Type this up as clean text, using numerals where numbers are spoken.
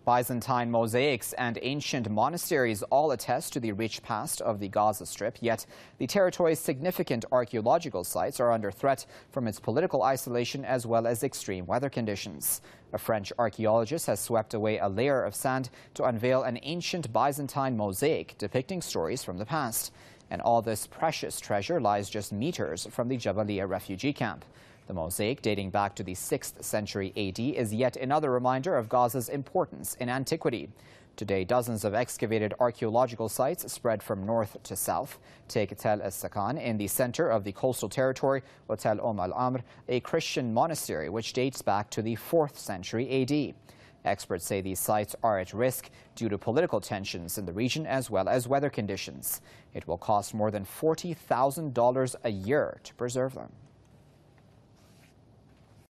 Byzantine mosaics and ancient monasteries all attest to the rich past of the Gaza Strip, yet the territory's significant archaeological sites are under threat from its political isolation as well as extreme weather conditions. A French archaeologist has swept away a layer of sand to unveil an ancient Byzantine mosaic depicting stories from the past. And all this precious treasure lies just meters from the Jabalia refugee camp. The mosaic, dating back to the 6th century AD, is yet another reminder of Gaza's importance in antiquity. Today, dozens of excavated archaeological sites spread from north to south. Take Tel Es-Sakan in the center of the coastal territory, or Tel Al-Amr, a Christian monastery which dates back to the 4th century AD. Experts say these sites are at risk due to political tensions in the region as well as weather conditions. It will cost more than $40,000 a year to preserve them.